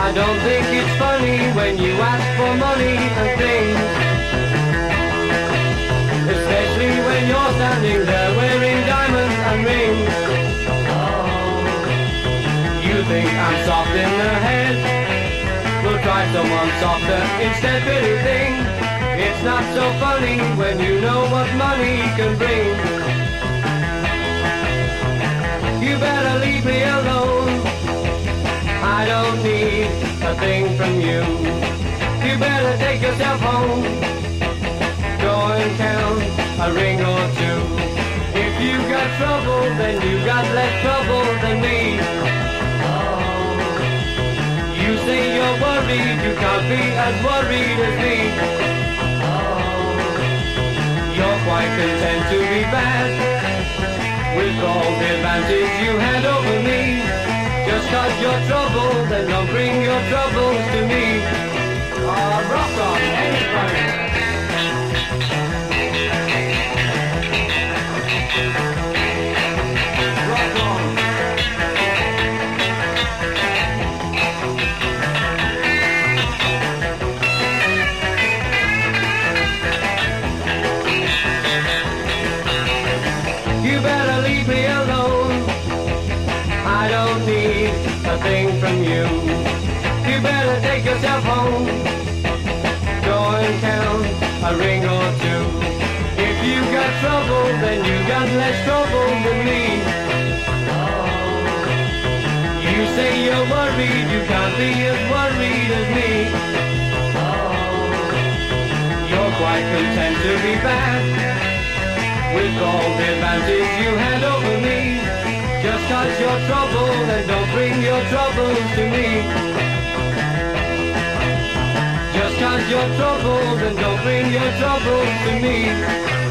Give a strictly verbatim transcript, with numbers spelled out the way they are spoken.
I don't think it's funny when you ask for money and things, especially when you're standing there wearing diamonds and rings. Oh, you think I'm soft in the head? We'll try someone softer instead, pretty thing. It's not so funny when you know what money can bring. You better leave me alone, I don't need a thing from you. You better take yourself home, go and count a ring or two. If you got trouble, then you got less trouble than me. Oh, you say you're worried, you can't be as worried as me. Oh, you're quite content to be bad, with all the advantage you had over me. Just cause you're troubled, then don't bring your troubles to me. Oh, rock on, anybody. Rock on. You better leave me alone, I don't need a thing from you. You better take yourself home, go and count a ring or two. If you got trouble, then you got less trouble than me. Oh, you say you're worried, you can't be as worried as me. Oh, you're quite content to be bad, with all the advantage you had over me. Just cause you're troubled, and don't bring your troubles to me. Just cause you're troubled, and don't bring your troubles to me.